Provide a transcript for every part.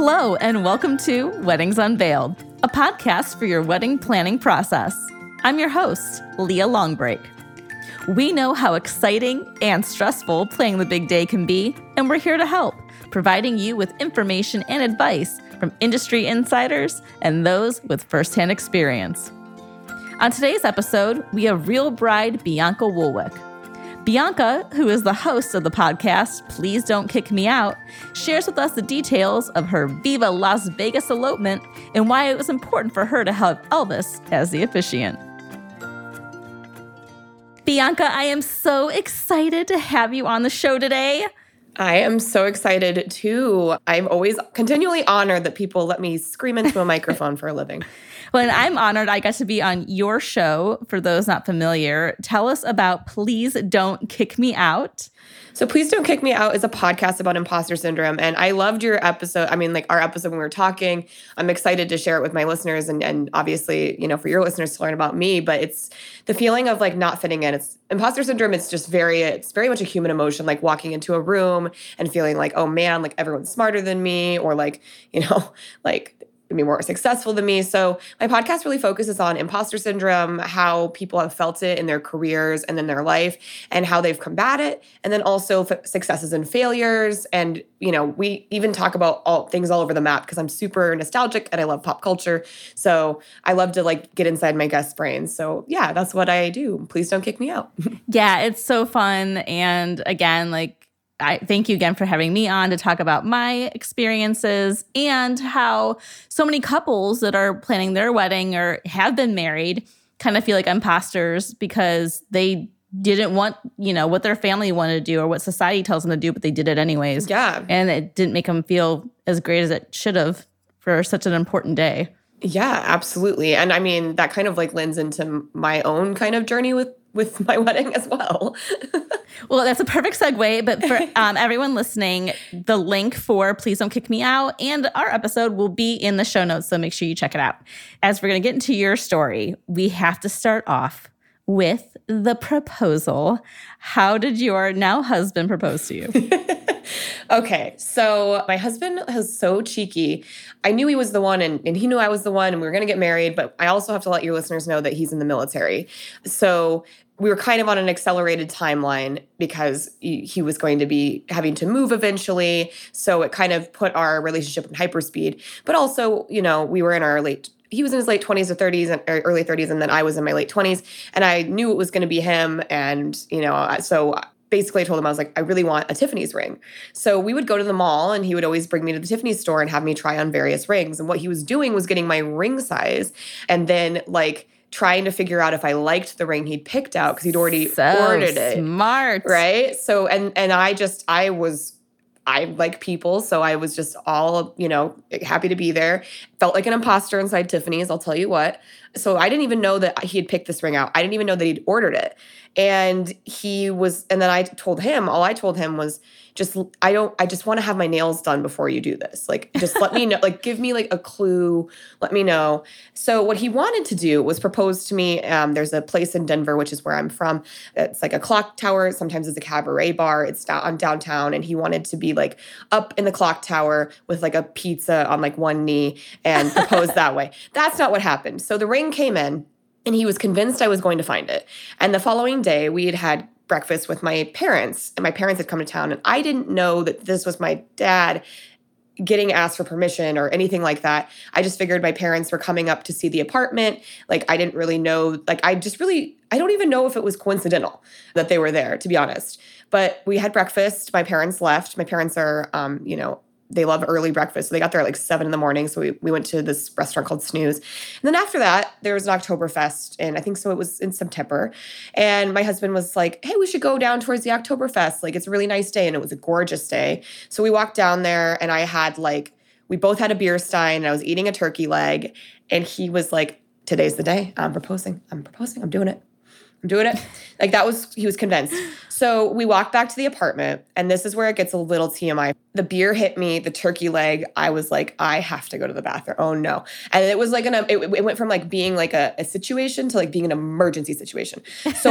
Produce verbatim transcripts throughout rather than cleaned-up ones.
Hello, and welcome to Weddings Unveiled, a podcast for your wedding planning process. I'm your host, Leah Longbreak. We know how exciting and stressful planning the big day can be, and we're here to help, providing you with information and advice from industry insiders and those with firsthand experience. On today's episode, we have real bride Bianca Woolwick. Bianca, who is the host of the podcast Please Don't Kick Me Out, shares with us the details of her Viva Las Vegas elopement and why it was important for her to have Elvis as the officiant. Bianca, I am so excited to have you on the show today. I am so excited too. I'm always continually honored that people let me scream into a microphone for a living. Well, and I'm honored I got to be on your show. For those not familiar, tell us about Please Don't Kick Me Out. So Please Don't Kick Me Out is a podcast about imposter syndrome. And I loved your episode. I mean, like our episode when we were talking. I'm excited to share it with my listeners and, and obviously, you know, for your listeners to learn about me. But it's the feeling of like not fitting in. It's imposter syndrome. It's just very, it's very much a human emotion, like walking into a room and feeling like, oh man, like everyone's smarter than me, or like, you know, like be more successful than me. So my podcast really focuses on imposter syndrome, how people have felt it in their careers and in their life, and how they've combated it, and then also f- successes and failures. And, you know, we even talk about all things all over the map because I'm super nostalgic and I love pop culture. So I love to like get inside my guest brains. So yeah, that's what I do. Please don't kick me out. Yeah, it's so fun. And again, like, I thank you again for having me on to talk about my experiences and how so many couples that are planning their wedding or have been married kind of feel like imposters because they didn't want, you know, what their family wanted to do or what society tells them to do, but they did it anyways. Yeah. And it didn't make them feel as great as it should have for such an important day. Yeah, absolutely. And I mean, that kind of like lends into my own kind of journey with with my wedding as well. Well, that's a perfect segue. But for um, everyone listening, the link for Please Don't Kick Me Out and our episode will be in the show notes. So make sure you check it out. As we're going to get into your story, we have to start off with the proposal. How did your now husband propose to you? Okay, so my husband was so cheeky. I knew he was the one and, and he knew I was the one and we were going to get married, but I also have to let your listeners know that he's in the military. So we were kind of on an accelerated timeline because he, he was going to be having to move eventually. So it kind of put our relationship in hyperspeed. But also, you know, we were in our late he was in his late twenties or thirties and or early thirties, and then I was in my late twenties. And I knew it was going to be him. And, you know, so basically I told him, I was like, I really want a Tiffany's ring. So we would go to the mall and he would always bring me to the Tiffany's store and have me try on various rings. And what he was doing was getting my ring size and then like trying to figure out if I liked the ring he'd picked out because he'd already so ordered it. Smart. Right? So, and and I just, I was I like people, so I was just all, you know, happy to be there. Felt like an imposter inside Tiffany's, I'll tell you what. So I didn't even know that he had picked this ring out. I didn't even know that he'd ordered it. And he was, and then I told him, all I told him was just, I don't, I just want to have my nails done before you do this. Like, just let me know, like, give me like a clue, let me know. So what he wanted to do was propose to me. Um, there's a place in Denver, which is where I'm from. It's like a clock tower. Sometimes it's a cabaret bar. It's down on downtown. And he wanted to be like up in the clock tower with like a pizza on like one knee and propose that way. That's not what happened. So the ring came in and he was convinced I was going to find it. And the following day we had had breakfast with my parents and my parents had come to town and I didn't know that this was my dad getting asked for permission or anything like that. I just figured my parents were coming up to see the apartment. Like I didn't really know, like I just really, I don't even know if it was coincidental that they were there, to be honest. But we had breakfast. My parents left. My parents are, um, you know, they love early breakfast. So they got there at like seven in the morning. So we, we went to this restaurant called Snooze. And then after that, there was an Oktoberfest. And I think so it was in September. And my husband was like, hey, we should go down towards the Oktoberfest. Like it's a really nice day. And it was a gorgeous day. So we walked down there and I had like, we both had a beer stein and I was eating a turkey leg. And he was like, today's the day. I'm proposing. I'm proposing. I'm doing it. I'm doing it. Like that was, he was convinced. So we walked back to the apartment and this is where it gets a little T M I. The beer hit me, the turkey leg. I was like, I have to go to the bathroom. Oh no. And it was like, an, it, it went from like being like a, a situation to like being an emergency situation. So I,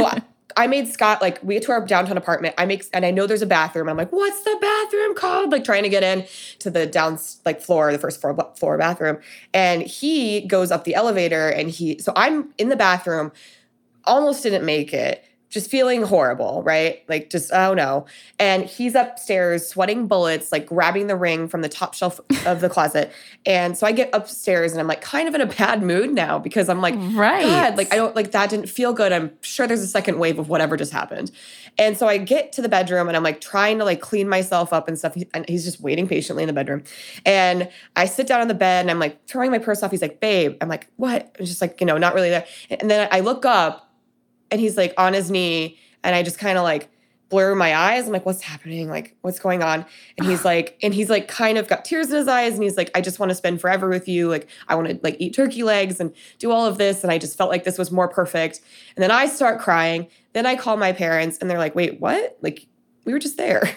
I made Scott, like, we get to our downtown apartment. I make, and I know there's a bathroom. I'm like, what's the bathroom called? Like, trying to get in to the down, like, floor, the first floor, floor bathroom. And he goes up the elevator and he, so I'm in the bathroom, almost didn't make it. Just feeling horrible, right? Like, just, oh no. And he's upstairs sweating bullets, like grabbing the ring from the top shelf of the closet. And so I get upstairs and I'm like kind of in a bad mood now because I'm like, right. God, like I don't, like that didn't feel good. I'm sure there's a second wave of whatever just happened. And so I get to the bedroom and I'm like trying to like clean myself up and stuff. And he's just waiting patiently in the bedroom. And I sit down on the bed and I'm like throwing my purse off. He's like, babe. I'm like, what? I'm just like, you know, not really there. And then I look up, and he's like on his knee and I just kind of like blur my eyes. I'm like, what's happening? Like, what's going on? And he's like, and he's like kind of got tears in his eyes. And he's like, I just want to spend forever with you. Like, I want to like eat turkey legs and do all of this. And I just felt like this was more perfect. And then I start crying. Then I call my parents and they're like, wait, what? Like, we were just there.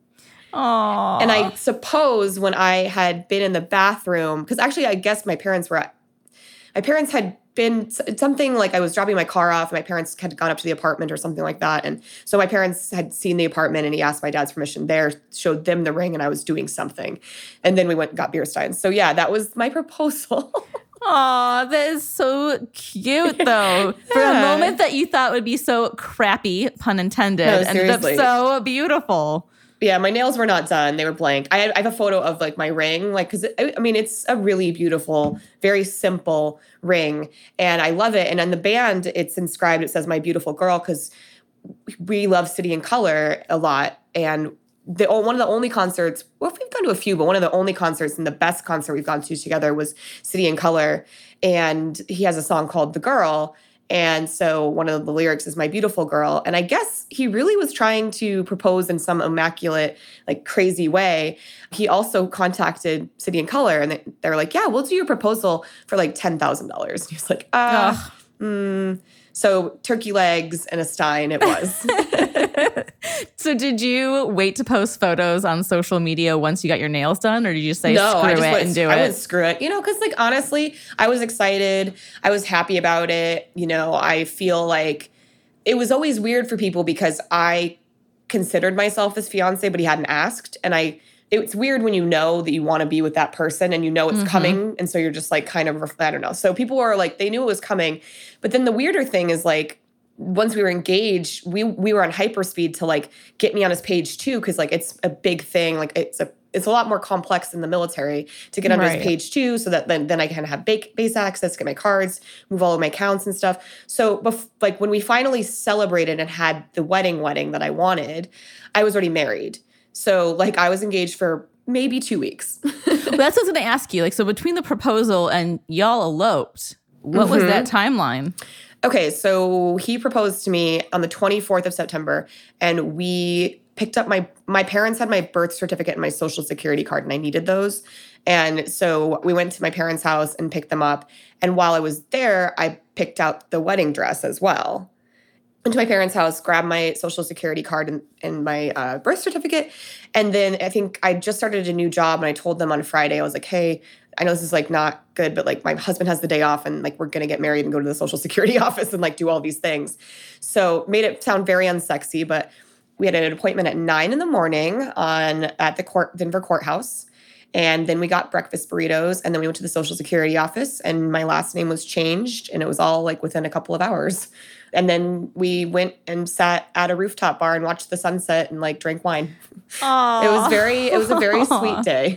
Aww. And I suppose when I had been in the bathroom, because actually I guess my parents were at, my parents had been something like I was dropping my car off. And my parents had gone up to the apartment or something like that. And so my parents had seen the apartment and he asked my dad's permission there, showed them the ring and I was doing something. And then we went and got beer steins. So yeah, that was my proposal. Aw, that is so cute though. Yeah. For a moment that you thought would be so crappy, pun intended, No, ended up seriously. so beautiful. Yeah, my nails were not done. They were blank. I, I have a photo of like my ring, like, because I, I mean, it's a really beautiful, very simple ring. And I love it. And on the band, it's inscribed, it says my beautiful girl, because we love City and Color a lot. And the one of the only concerts, well, we've gone to a few, but one of the only concerts and the best concert we've gone to together was City and Color. And he has a song called The Girl. And so one of the lyrics is my beautiful girl. And I guess he really was trying to propose in some immaculate, like crazy way. He also contacted City and Color and they, they were like, yeah, we'll do your proposal for like ten thousand dollars. He was like, uh, mm. So turkey legs and a stein it was. So did you wait to post photos on social media once you got your nails done? Or did you just say, no, screw I just it went, and do I it? went screw it. You know, because like honestly, I was excited. I was happy about it. You know, I feel like it was always weird for people because I considered myself his fiance, but he hadn't asked. And I, it's weird when you know that you want to be with that person and you know it's Mm-hmm. coming. And so you're just like kind of, I don't know. So people were like, they knew it was coming. But then the weirder thing is like, once we were engaged, we we were on hyperspeed to like get me on his page too, because like it's a big thing. Like it's a it's a lot more complex than the military to get onto Right. his page too, so that then then I can have base, base access, get my cards, move all of my accounts and stuff. So bef- like when we finally celebrated and had the wedding wedding that I wanted, I was already married. So like I was engaged for maybe two weeks. Well, that's what I was going to ask you. Like, so between the proposal and y'all eloped, what was Mhm. that timeline? Okay, so he proposed to me on the twenty-fourth of September, and we picked up my, my parents had my birth certificate and my social security card, and I needed those. And so we went to my parents' house and picked them up. And while I was there, I picked out the wedding dress as well. Went to my parents' house, grabbed my social security card and, and my uh, birth certificate. And then I think I just started a new job, and I told them on Friday, I was like, hey, I know this is like not good, but like my husband has the day off and like we're going to get married and go to the social security office and like do all these things. So made it sound very unsexy, but we had an appointment at nine in the morning on at the court, Denver courthouse. And then we got breakfast burritos and then we went to the social security office and my last name was changed and it was all like within a couple of hours. And then we went and sat at a rooftop bar and watched the sunset and like drank wine. Aww. It was very, it was a very sweet day.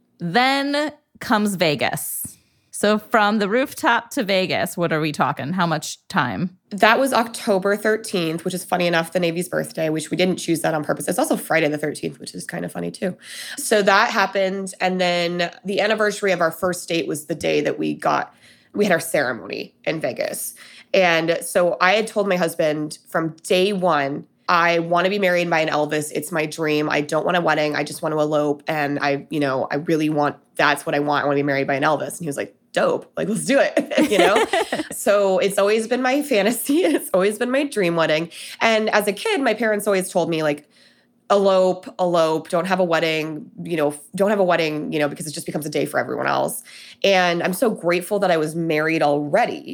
Then comes Vegas. So from the rooftop to Vegas, what are we talking? How much time? That was October thirteenth, which is funny enough, the Navy's birthday, which we didn't choose that on purpose. It's also Friday the thirteenth, which is kind of funny too. So that happened. And then the anniversary of our first date was the day that we got, we had our ceremony in Vegas. And so I had told my husband from day one, I want to be married by an Elvis. It's my dream. I don't want a wedding. I just want to elope. And I, you know, I really want, that's what I want. I want to be married by an Elvis. And he was like, dope. Like, let's do it, you know? So it's always been my fantasy. It's always been my dream wedding. And as a kid, my parents always told me like, elope, elope, don't have a wedding, you know, don't have a wedding, you know, because it just becomes a day for everyone else. And I'm so grateful that I was married already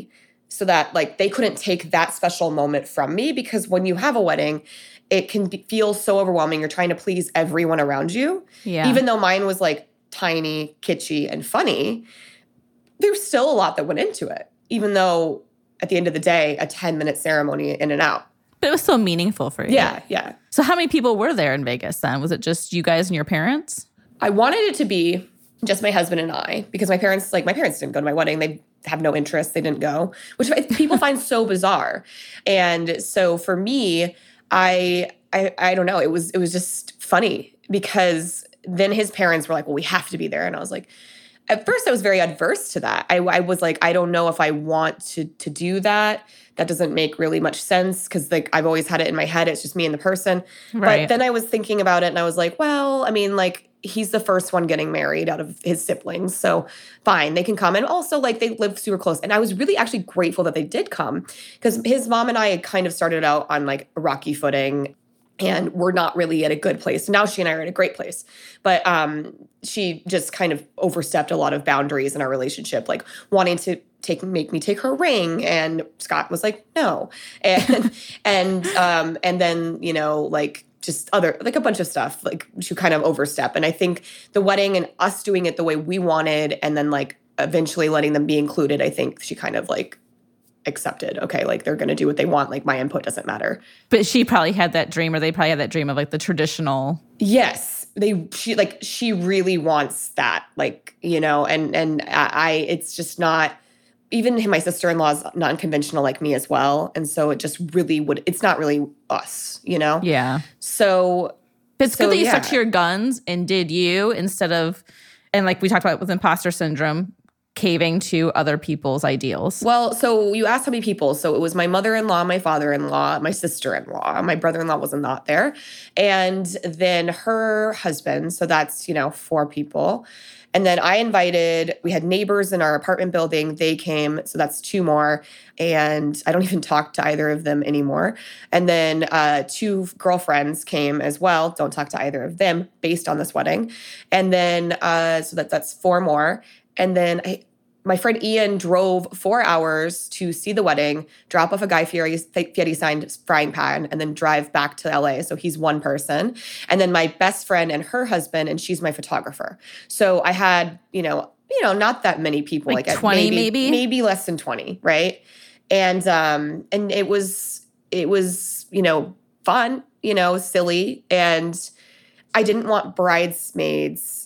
so that like they couldn't take that special moment from me, because when you have a wedding, it can be, feel so overwhelming. You're trying to please everyone around you. Yeah. Even though mine was like tiny, kitschy, and funny, there's still a lot that went into it, even though at the end of the day, a ten-minute ceremony in and out. But it was so meaningful for you. Yeah, yeah. So how many people were there in Vegas then? Was it just you guys and your parents? I wanted it to be just my husband and I, because my parents, like my parents didn't go to my wedding. They have no interest. They didn't go, which people find so bizarre. And so for me, I, I, I don't know. It was, it was just funny, because then his parents were like, well, we have to be there. And I was like, at first I was very adverse to that. I, I was like, I don't know if I want to, to do that. That doesn't make really much sense, because like I've always had it in my head. It's just me and the person. Right. But then I was thinking about it and I was like, well, I mean, like he's the first one getting married out of his siblings. So fine, they can come. And also like they live super close. And I was really actually grateful that they did come, because his mom and I had kind of started out on like a rocky footing. And we're not really at a good place. Now she and I are at a great place. But um, she just kind of overstepped a lot of boundaries in our relationship, like wanting to take make me take her ring. And Scott was like, no. And and um, and then, you know, like just other, like a bunch of stuff, like she kind of overstep. And I think the wedding and us doing it the way we wanted, and then like eventually letting them be included, I think she kind of like accepted, okay, like they're going to do what they want. Like my input doesn't matter. But she probably had that dream, or they probably had that dream of like the traditional. Yes. They, she like, she really wants that, like, you know, and, and I, it's just not, even my sister-in-law is non-conventional like me as well. And so it just really would, it's not really us, you know? Yeah. So. But it's so, good that you yeah. stuck to your guns and did you, instead of, and like we talked about with imposter syndrome, caving to other people's ideals. Well, so you asked how many people. So it was my mother-in-law, my father-in-law, my sister-in-law. My brother-in-law wasn't not there. And then her husband. So that's, you know, four people. And then I invited, we had neighbors in our apartment building. They came. So that's two more. And I don't even talk to either of them anymore. And then uh, two girlfriends came as well. Don't talk to either of them based on this wedding. And then, uh, so that that's four more. And then I, my friend Ian drove four hours to see the wedding, drop off a Guy Fieri, Fieri signed frying pan, and then drive back to L A. So he's one person. And then my best friend and her husband, and she's my photographer. So I had, you know, you know, not that many people, like, like twenty, maybe, maybe, maybe less than twenty, right? And um, and it was it was you know fun, you know, silly, and I didn't want bridesmaids.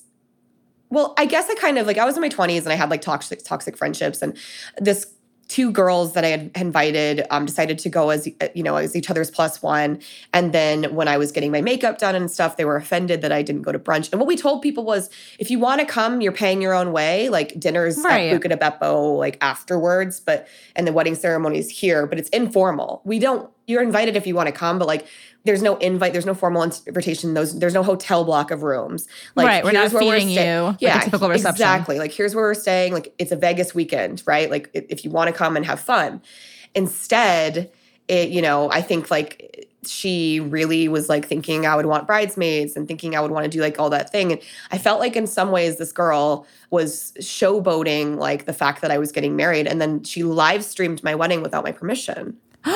Well, I guess I kind of, like, I was in my twenties and I had, like, toxic toxic friendships. And this two girls that I had invited um, decided to go as, you know, as each other's plus one. And then when I was getting my makeup done and stuff, they were offended that I didn't go to brunch. And what we told people was, if you want to come, you're paying your own way. Like, dinner's right. at Buca de Beppo, like, afterwards. But, and the wedding ceremony is here. But it's informal. We don't, you're invited if you want to come, but, like, there's no invite. There's no formal invitation. Those there's no hotel block of rooms. Like, right, we're not feeding we're sta- you. Yeah, like a typical reception. Exactly. Like, here's where we're staying. Like, it's a Vegas weekend, right? Like, if you want to come and have fun. Instead, it you know, I think like she really was like thinking I would want bridesmaids and thinking I would want to do like all that thing. And I felt like in some ways this girl was showboating like the fact that I was getting married, and then she live streamed my wedding without my permission.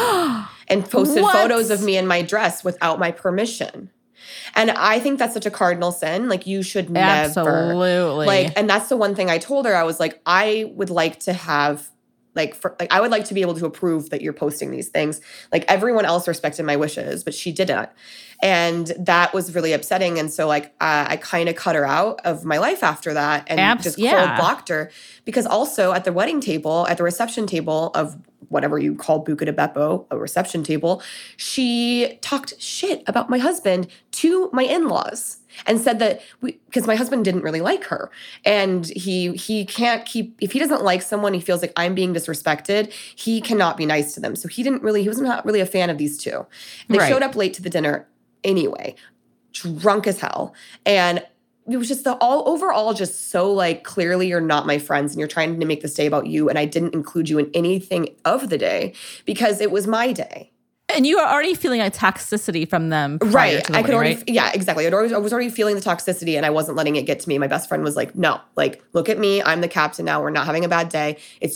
And posted what? photos of me in my dress without my permission. And I think that's such a cardinal sin. Like, you should never. Absolutely. Like, and that's the one thing I told her. I was like, I would like to have, like, for, like, I would like to be able to approve that you're posting these things. Like, everyone else respected my wishes, but she didn't. And that was really upsetting. And so, like, uh, I kind of cut her out of my life after that and Abs- just yeah. cold blocked her. Because also at the wedding table, at the reception table of whatever you call Buca de Beppo, a reception table, she talked shit about my husband to my in-laws and said that we, because my husband didn't really like her, and he he can't keep, if he doesn't like someone, he feels like I'm being disrespected, he cannot be nice to them. So he didn't really, he was not really a fan of these two. They right. showed up late to the dinner anyway, drunk as hell. And it was just the all overall just so like, clearly you're not my friends and you're trying to make this day about you. And I didn't include you in anything of the day because it was my day. And you were already feeling a toxicity from them. Right. To the I could wedding, already, right? yeah, exactly. I'd always, I was already feeling the toxicity and I wasn't letting it get to me. My best friend was like, no, like, look at me. I'm the captain now. We're not having a bad day. It's,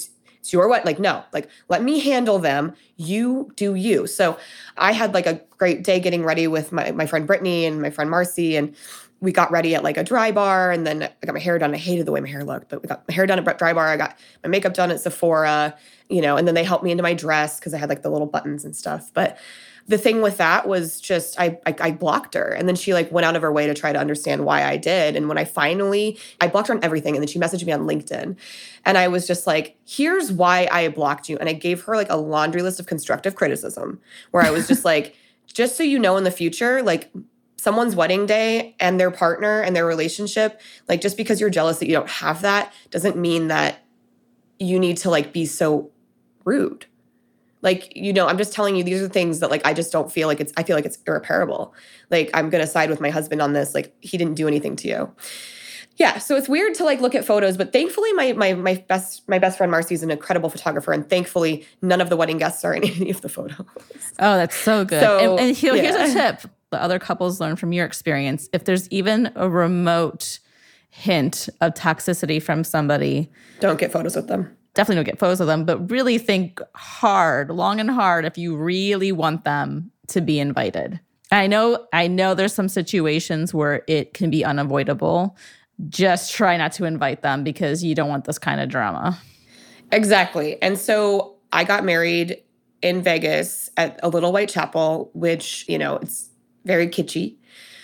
It's your what? Like, no, like, let me handle them. You do you. So I had like a great day getting ready with my, my friend Brittany and my friend Marcy. And we got ready at like a dry bar. And then I got my hair done. I hated the way my hair looked, but we got my hair done at dry bar. I got my makeup done at Sephora, you know, and then they helped me into my dress because I had like the little buttons and stuff. But the thing with that was just I, I I blocked her. And then she like went out of her way to try to understand why I did. And when I finally, I blocked her on everything. And then she messaged me on LinkedIn. And I was just like, here's why I blocked you. And I gave her like a laundry list of constructive criticism where I was just like, just so you know in the future, like someone's wedding day and their partner and their relationship, like just because you're jealous that you don't have that doesn't mean that you need to like be so rude. Like, you know, I'm just telling you, these are things that, like, I just don't feel like it's, I feel like it's irreparable. Like, I'm going to side with my husband on this. Like, he didn't do anything to you. Yeah. So it's weird to, like, look at photos. But thankfully, my my my best my best friend Marcy is an incredible photographer. And thankfully, none of the wedding guests are in any of the photos. Oh, that's so good. So, and and here, yeah. here's a tip that other couples learn from your experience. If there's even a remote hint of toxicity from somebody, don't get photos with them. Definitely don't get photos of them, but really think hard, long and hard, if you really want them to be invited. I know, I know there's some situations where it can be unavoidable. Just try not to invite them because you don't want this kind of drama. Exactly. And so I got married in Vegas at a little white chapel, which, you know, it's very kitschy.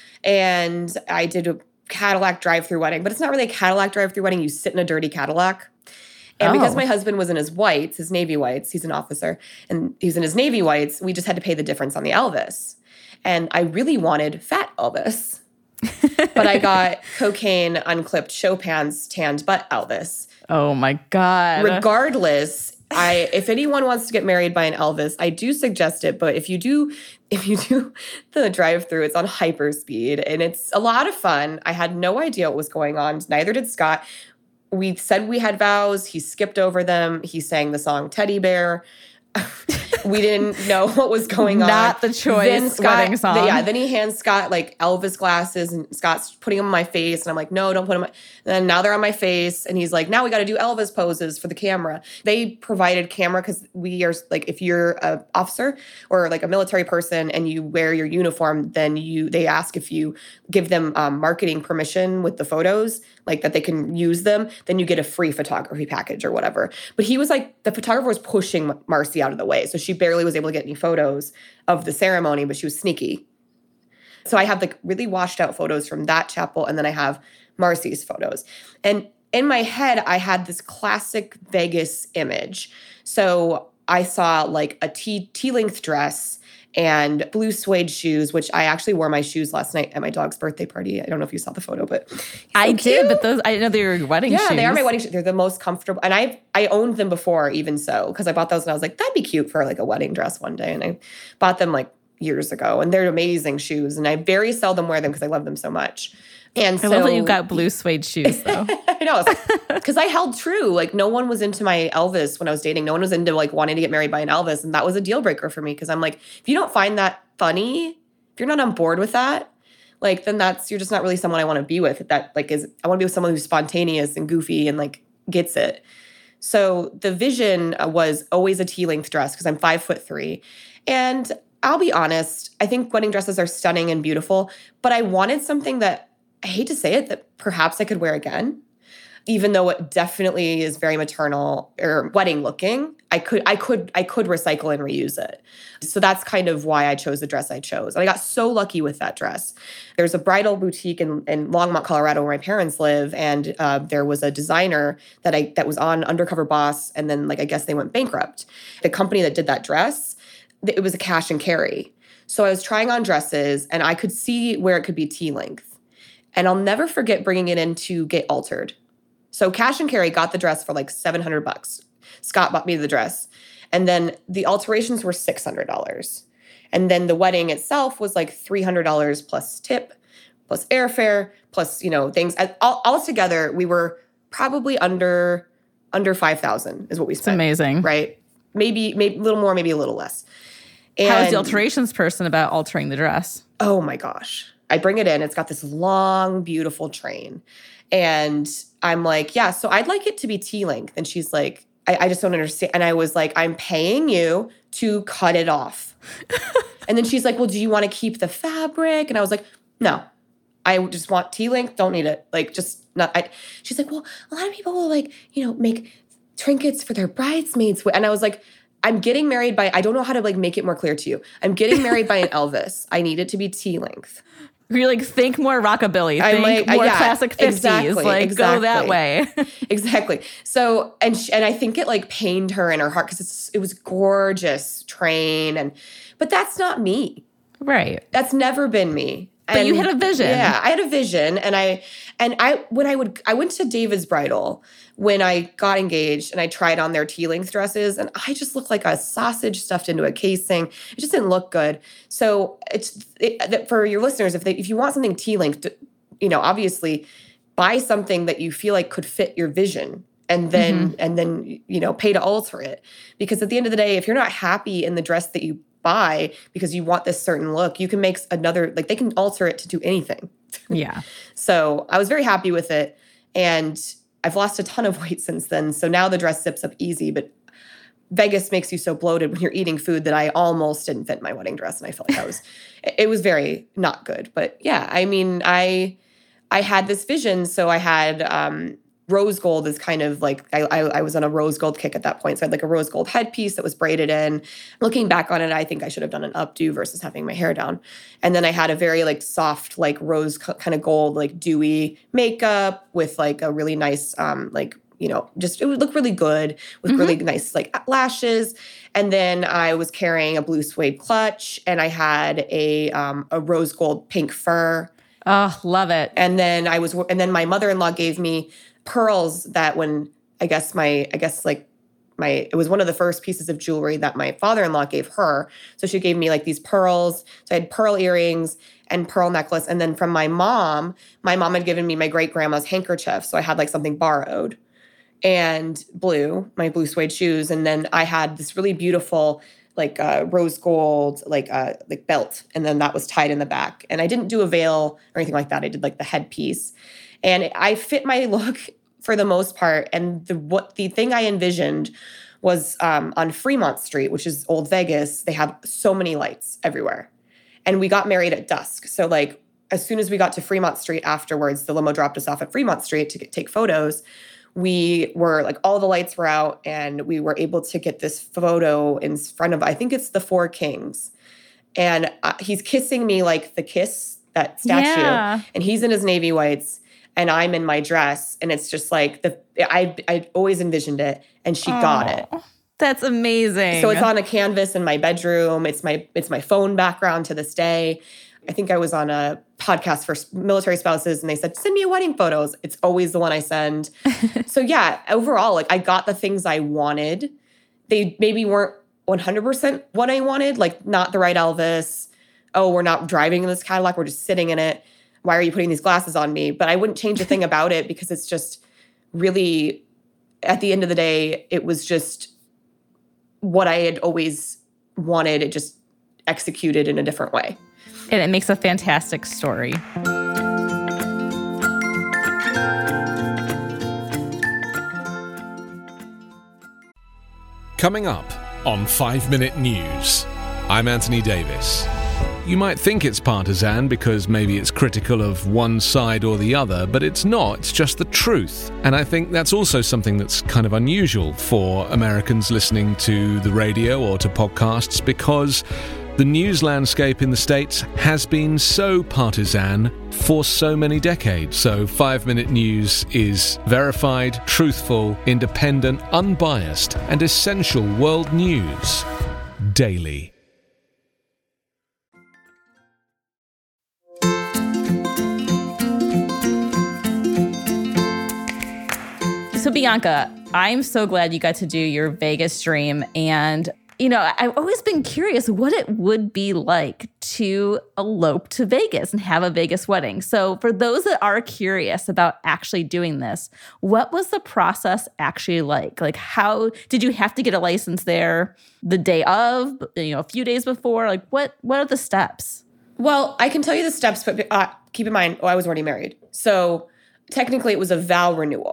And I did a Cadillac drive-through wedding, but it's not really a Cadillac drive-through wedding. You sit in a dirty Cadillac. And oh. because my husband was in his whites, his Navy whites, he's an officer, and he's in his Navy whites, we just had to pay the difference on the Elvis. And I really wanted fat Elvis. But I got cocaine, unclipped show pants, tanned butt Elvis. Oh my God. Regardless, I if anyone wants to get married by an Elvis, I do suggest it. But if you do, if you do the drive-through, it's on hyper speed and it's a lot of fun. I had no idea what was going on. Neither did Scott. We said we had vows. He skipped over them. He sang the song Teddy Bear. We didn't know what was going on. Not the choice then Scott, wedding song. The, yeah, then he hands Scott like Elvis glasses and Scott's putting them on my face. And I'm like, no, don't put them on. And then now they're on my face. And he's like, now we got to do Elvis poses for the camera. They provided camera because we are like, if you're an officer or like a military person and you wear your uniform, then you they ask if you give them um, marketing permission with the photos, like that they can use them, then you get a free photography package or whatever. But he was like, the photographer was pushing Marcy out of the way. So she barely was able to get any photos of the ceremony, but she was sneaky. So I have like really washed out photos from that chapel. And then I have Marcy's photos. And in my head, I had this classic Vegas image. So I saw like a T, T-length dress and blue suede shoes, which I actually wore my shoes last night at my dog's birthday party. I don't know if you saw the photo, but so I cute. did, but those I didn't know they were your wedding yeah, shoes. Yeah, they are my wedding shoes. They're the most comfortable. And I I owned them before even so, because I bought those and I was like, that'd be cute for like a wedding dress one day. And I bought them like years ago and they're amazing shoes. And I very seldom wear them because I love them so much. And so, I love that you got blue suede shoes though. I know, because I held true. Like no one was into my Elvis when I was dating. No one was into like wanting to get married by an Elvis. And that was a deal breaker for me because I'm like, if you don't find that funny, if you're not on board with that, like then that's, you're just not really someone I want to be with. That like is, I want to be with someone who's spontaneous and goofy and like gets it. So the vision was always a T-length dress because I'm five foot three. And I'll be honest, I think wedding dresses are stunning and beautiful, but I wanted something that, I hate to say it, that perhaps I could wear again, even though it definitely is very maternal or wedding looking. I could, I could, I could recycle and reuse it. So that's kind of why I chose the dress I chose. And I got so lucky with that dress. There's a bridal boutique in, in Longmont, Colorado, where my parents live, and uh, there was a designer that I that was on Undercover Boss, and then like I guess they went bankrupt. The company that did that dress, it was a cash and carry. So I was trying on dresses, and I could see where it could be T-length. And I'll never forget bringing it in to get altered. So cash and carry got the dress for like seven hundred bucks. Scott bought me the dress. And then the alterations were six hundred dollars. And then the wedding itself was like three hundred dollars plus tip, plus airfare, plus, you know, things. All, all together, we were probably under under five thousand dollars is what we spent. It's amazing. Right? Maybe, maybe a little more, maybe a little less. And how was the alterations person about altering the dress? Oh my gosh. I bring it in. It's got this long, beautiful train. And I'm like, yeah, so I'd like it to be T-length. And she's like, I, I just don't understand. And I was like, I'm paying you to cut it off. And then she's like, well, do you want to keep the fabric? And I was like, no, I just want T-length. Don't need it. Like, just not. I, she's like, well, a lot of people will like, you know, make trinkets for their bridesmaids. And I was like, I'm getting married by, I don't know how to like make it more clear to you. I'm getting married by an Elvis. I need it to be T-length. You're like, think more rockabilly, I'm think like, more yeah, classic fifties, exactly, like exactly. go that way. Exactly. So, and she, and I think it like pained her in her heart because it's it was gorgeous train, and but that's not me. Right. That's never been me. But and you had a vision. Yeah, I had a vision, and I and I when I would I went to David's Bridal when I got engaged, and I tried on their T-length dresses, and I just looked like a sausage stuffed into a casing. It just didn't look good. So it's it, for your listeners, if they if you want something T-length, you know, obviously buy something that you feel like could fit your vision. And then mm-hmm. and then you know pay to alter it, because at the end of the day, if you're not happy in the dress that you buy because you want this certain look, you can make another, like they can alter it to do anything. Yeah. So I was very happy with it, and I've lost a ton of weight since then. So now the dress zips up easy, but Vegas makes you so bloated when you're eating food that I almost didn't fit my wedding dress, and I felt like I was it was very not good. But yeah, I mean, I I had this vision, so I had um rose gold is kind of like, I, I I was on a rose gold kick at that point. So I had like a rose gold headpiece that was braided in. Looking back on it, I think I should have done an updo versus having my hair down. And then I had a very like soft, like rose co- kind of gold, like dewy makeup with like a really nice, um, like, you know, just, it would look really good with mm-hmm. really nice like lashes. And then I was carrying a blue suede clutch, and I had a, um, a rose gold pink fur. Oh, love it. And then I was, and then my mother-in-law gave me pearls that when I guess my, I guess like my, it was one of the first pieces of jewelry that my father-in-law gave her. So she gave me like these pearls. So I had pearl earrings and pearl necklace. And then from my mom, my mom had given me my great grandma's handkerchief. So I had like something borrowed, and blue, my blue suede shoes. And then I had this really beautiful like uh, rose gold, like uh, like belt. And then that was tied in the back. And I didn't do a veil or anything like that. I did like the headpiece. And I fit my look for the most part. And the what the thing I envisioned was um, on Fremont Street, which is Old Vegas. They have so many lights everywhere. And we got married at dusk. So like as soon as we got to Fremont Street afterwards, the limo dropped us off at Fremont Street to get, take photos. We were like, all the lights were out, and we were able to get this photo in front of, I think it's the Four Kings. And uh, he's kissing me like the kiss, that statue. Yeah. And he's in his navy whites, and I'm in my dress, and it's just like the I I always envisioned it, and she oh, got it. That's amazing. So it's on a canvas in my bedroom. It's my it's my phone background to this day. I think I was on a podcast for military spouses, and they said, send me wedding photos. It's always the one I send. So yeah, overall, like I got the things I wanted. They maybe weren't one hundred percent what I wanted, like not the right Elvis. Oh, we're not driving in this Cadillac. We're just sitting in it. Why are you putting these glasses on me? But I wouldn't change a thing about it, because it's just really, at the end of the day, it was just what I had always wanted. It just executed in a different way. And it makes a fantastic story. Coming up on five minute News, I'm Anthony Davis. You might think it's partisan because maybe it's critical of one side or the other, but it's not. It's just the truth. And I think that's also something that's kind of unusual for Americans listening to the radio or to podcasts, because the news landscape in the States has been so partisan for so many decades. So five minute News is verified, truthful, independent, unbiased, and essential world news daily. So Bianca, I'm so glad you got to do your Vegas dream. And, you know, I've always been curious what it would be like to elope to Vegas and have a Vegas wedding. So for those that are curious about actually doing this, what was the process actually like? Like, how did you have to get a license there the day of, you know, a few days before? Like, what, what are the steps? Well, I can tell you the steps, but uh, keep in mind, oh, I was already married. So technically it was a vow renewal.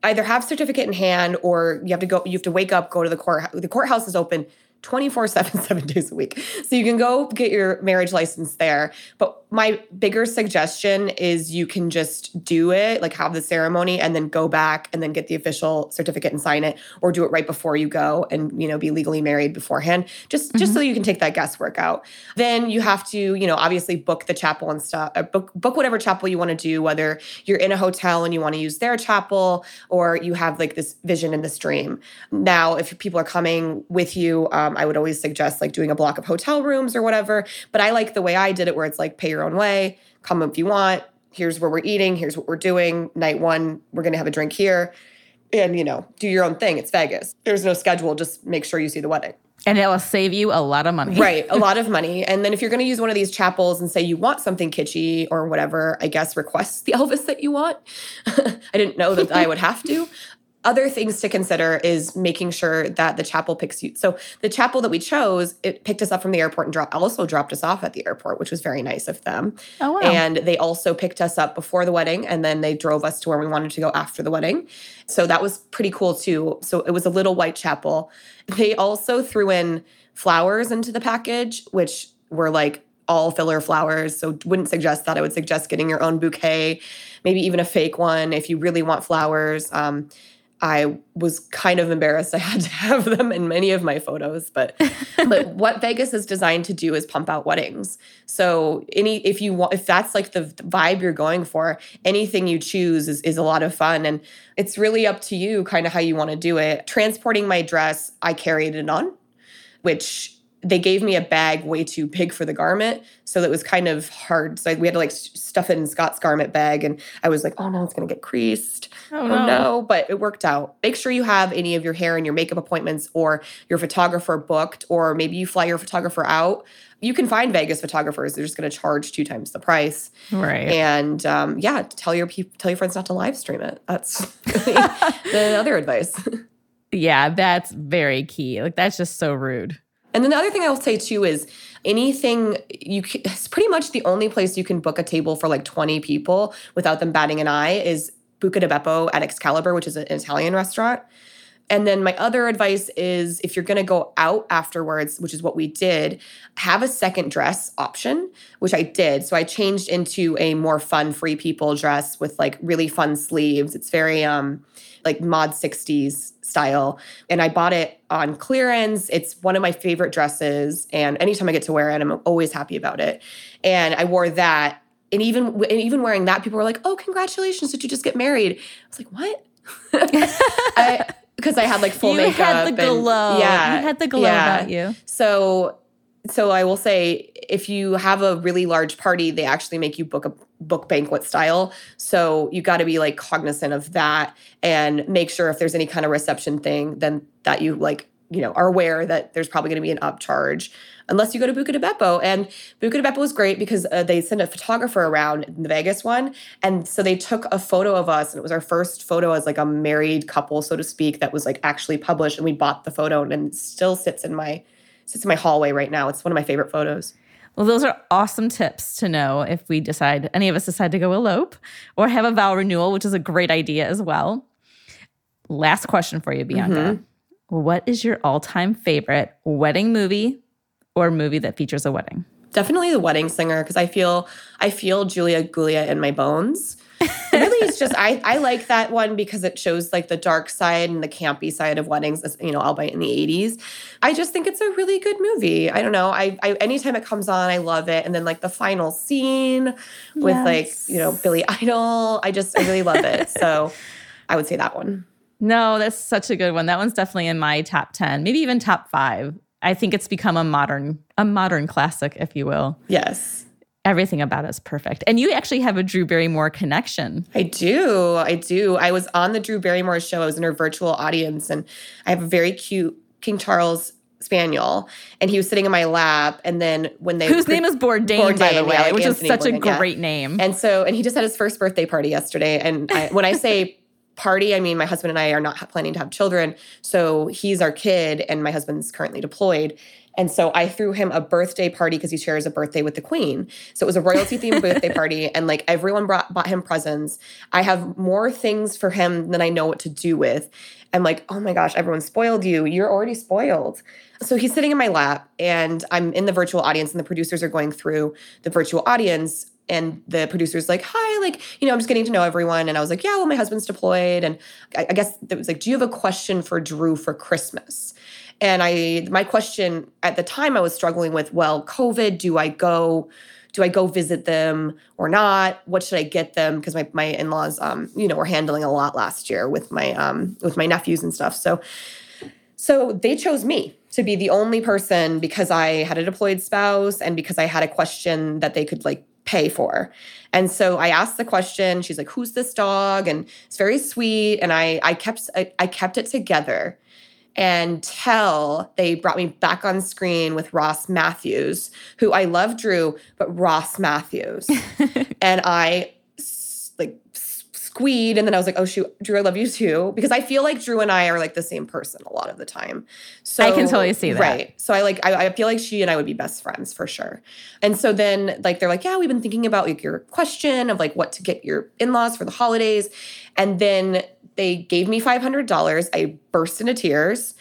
either have certificate in hand or you have to go, you have to wake up, go to the court. The courthouse is open twenty-four seven, seven days a week. So you can go get your marriage license there. But my bigger suggestion is you can just do it, like have the ceremony and then go back and then get the official certificate and sign it, or do it right before you go and, you know, be legally married beforehand, just, mm-hmm. just so you can take that guesswork out. Then you have to, you know, obviously book the chapel and stuff, uh, book, book whatever chapel you want to do, whether you're in a hotel and you want to use their chapel or you have like this vision in this dream. Now, if people are coming with you, um, I would always suggest like doing a block of hotel rooms or whatever. But I like the way I did it where it's like pay your own way, come if you want. Here's where we're eating. Here's what we're doing. Night one, we're going to have a drink here. And, you know, do your own thing. It's Vegas. There's no schedule. Just make sure you see the wedding. And it will save you a lot of money. Right. A lot of money. And then if you're going to use one of these chapels and say you want something kitschy or whatever, I guess request the Elvis that you want. I didn't know that I would have to. Other things to consider is making sure that the chapel picks you. So the chapel that we chose, it picked us up from the airport and dro- also dropped us off at the airport, which was very nice of them. Oh, wow. And they also picked us up before the wedding, and then they drove us to where we wanted to go after the wedding. So that was pretty cool too. So it was a little white chapel. They also threw in flowers into the package, which were like all filler flowers. So wouldn't suggest that. I would suggest getting your own bouquet, maybe even a fake one if you really want flowers. Um, I was kind of embarrassed I had to have them in many of my photos, but but what Vegas is designed to do is pump out weddings. So any if you want if that's like the vibe you're going for, anything you choose is, is a lot of fun. And it's really up to you kind of how you want to do it. Transporting my dress, I carried it on, which they gave me a bag way too big for the garment. So that was kind of hard. So we had to like stuff it in Scott's garment bag. And I was like, oh no, it's going to get creased. Oh, oh no. no. But it worked out. Make sure you have any of your hair and your makeup appointments or your photographer booked, or maybe you fly your photographer out. You can find Vegas photographers. They're just going to charge two times the price. Right. And um, yeah, tell your people, tell your friends not to live stream it. That's the other advice. Yeah, that's very key. Like that's just so rude. And then the other thing I will say too is anything you can, it's pretty much the only place you can book a table for like twenty people without them batting an eye is Buca di Beppo at Excalibur, which is an Italian restaurant. And then my other advice is if you're going to go out afterwards, which is what we did, have a second dress option, which I did. So I changed into a more fun Free People dress with like really fun sleeves. It's very um like mod sixties style. And I bought it on clearance. It's one of my favorite dresses. And anytime I get to wear it, I'm always happy about it. And I wore that. And even, and even wearing that, people were like, oh, congratulations. Did you just get married? I was like, what? I, because I had like full you makeup. You had the glow. And, yeah. You had the glow yeah. about you. So, so I will say, if you have a really large party, they actually make you book a book banquet style. So you got to be like cognizant of that and make sure if there's any kind of reception thing, then that you like, you know, are aware that there's probably going to be an upcharge unless you go to Buca di Beppo. And Buca di Beppo was great because uh, they sent a photographer around in the Vegas one. And so they took a photo of us, and it was our first photo as like a married couple, so to speak, that was like actually published. And we bought the photo, and it still sits in my sits in my hallway right now. It's one of my favorite photos. Well, those are awesome tips to know if we decide, any of us decide to go elope or have a vow renewal, which is a great idea as well. Last question for you, Bianca. Mm-hmm. What is your all-time favorite wedding movie or movie that features a wedding? Definitely The Wedding Singer, because I feel I feel Julia Gulia in my bones. Really, it's just I I like that one because it shows like the dark side and the campy side of weddings, you know, albeit in the eighties. I just think it's a really good movie. I don't know. I, I anytime it comes on, I love it. And then like the final scene with yes. like, you know, Billy Idol. I just I really love it. So I would say that one. No, that's such a good one. That one's definitely in my top ten, maybe even top five. I think it's become a modern a modern classic, if you will. Yes. Everything about it is perfect. And you actually have a Drew Barrymore connection. I do. I do. I was on the Drew Barrymore show. I was in her virtual audience, and I have a very cute King Charles Spaniel, and he was sitting in my lap. And then when they whose name is Bourdain, Bourdain by the way, yeah, like which Anthony is such Bourdain, a great yeah. name. And so, and he just had his first birthday party yesterday. And I, when I say party. I mean, my husband and I are not planning to have children. So he's our kid and my husband's currently deployed. And so I threw him a birthday party because he shares a birthday with the Queen. So it was a royalty-themed birthday party, and like everyone brought, bought him presents. I have more things for him than I know what to do with. I'm like, oh my gosh, everyone spoiled you. You're already spoiled. So he's sitting in my lap, and I'm in the virtual audience, and the producers are going through the virtual audience. And the producer's like, hi, like, you know, I'm just getting to know everyone. And I was like, yeah, well, my husband's deployed. And I, I guess it was like, do you have a question for Drew for Christmas? And I, my question at the time I was struggling with, well, COVID, do I go, do I go visit them or not? What should I get them? Because my, my in-laws, um, you know, were handling a lot last year with my, um, with my nephews and stuff. So, so they chose me to be the only person because I had a deployed spouse and because I had a question that they could like pay for. And so I asked the question, she's like, who's this dog? And it's very sweet. And I, I kept, I, I kept it together until they brought me back on screen with Ross Matthews, who I love Drew, but Ross Matthews. And I like squeed, and then I was like, oh shoot, Drew, I love you too. Because I feel like Drew and I are like the same person a lot of the time. So I can totally see that. Right. So I like, I, I feel like she and I would be best friends for sure. And so then like, they're like, yeah, we've been thinking about like your question of like what to get your in-laws for the holidays. And then they gave me five hundred dollars. I burst into tears.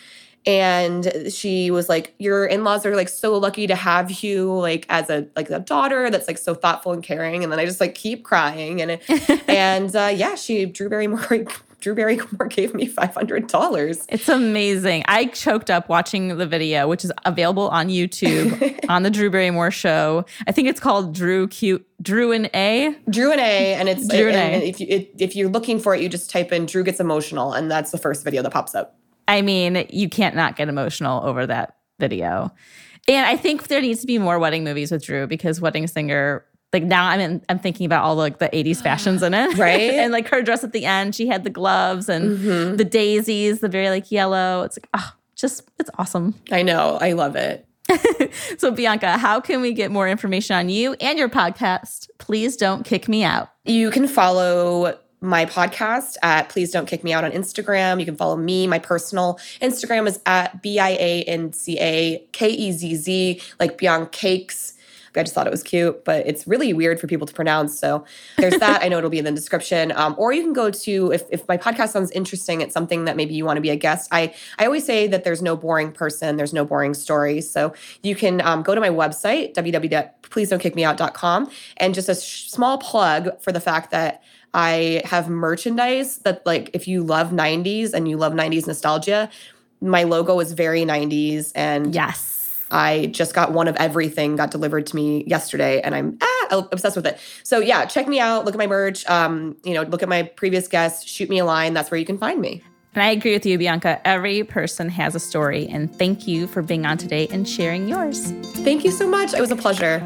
And she was like, your in-laws are like so lucky to have you like as a like a daughter that's like so thoughtful and caring. And then I just like keep crying. And it, and uh, yeah, she Drew Barrymore Drew Barrymore gave me five hundred dollars. It's amazing. I choked up watching the video, which is available on YouTube on the Drew Barrymore show. I think it's called Drew Q Drew and A. Drew and A, and it's Drew and and A. if you it, if you're looking for it, you just type in Drew gets emotional, and that's the first video that pops up. I mean, you can't not get emotional over that video. And I think there needs to be more wedding movies with Drew because Wedding Singer, like now I'm in, I'm thinking about all the, like the eighties fashions in it. Right. And like her dress at the end, she had the gloves and mm-hmm. the daisies, the very like yellow. It's like, oh, just, it's awesome. I know. I love it. So Bianca, how can we get more information on you and your podcast? Please Don't Kick Me Out. You can follow my podcast at Please Don't Kick Me Out on Instagram. You can follow me. My personal Instagram is at B I A N C A K E Z Z, like Bianca Cakes. I just thought it was cute, but it's really weird for people to pronounce. So there's that. I know it'll be in the description. Um, or you can go to, if, if my podcast sounds interesting, it's something that maybe you want to be a guest. I, I always say that there's no boring person. There's no boring story. So you can um, go to my website, w w w dot please don't kick me out dot com. And just a sh- small plug for the fact that I have merchandise that, like, if you love nineties and you love nineties nostalgia, my logo is very nineties. And yes, I just got one of everything got delivered to me yesterday, and I'm ah, obsessed with it. So yeah, check me out. Look at my merch. Um, you know, look at my previous guests. Shoot me a line. That's where you can find me. And I agree with you, Bianca. Every person has a story. And thank you for being on today and sharing yours. Thank you so much. It was a pleasure.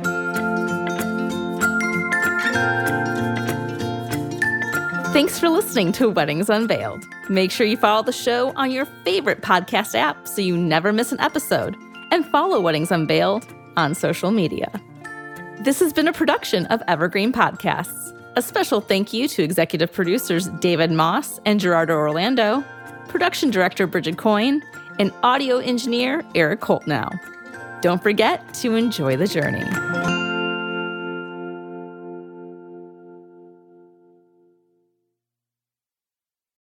Thanks for listening to Weddings Unveiled. Make sure you follow the show on your favorite podcast app so you never miss an episode. And follow Weddings Unveiled on social media. This has been a production of Evergreen Podcasts. A special thank you to executive producers David Moss and Gerardo Orlando, production director Bridget Coyne, and audio engineer Eric Holtnow. Don't forget to enjoy the journey.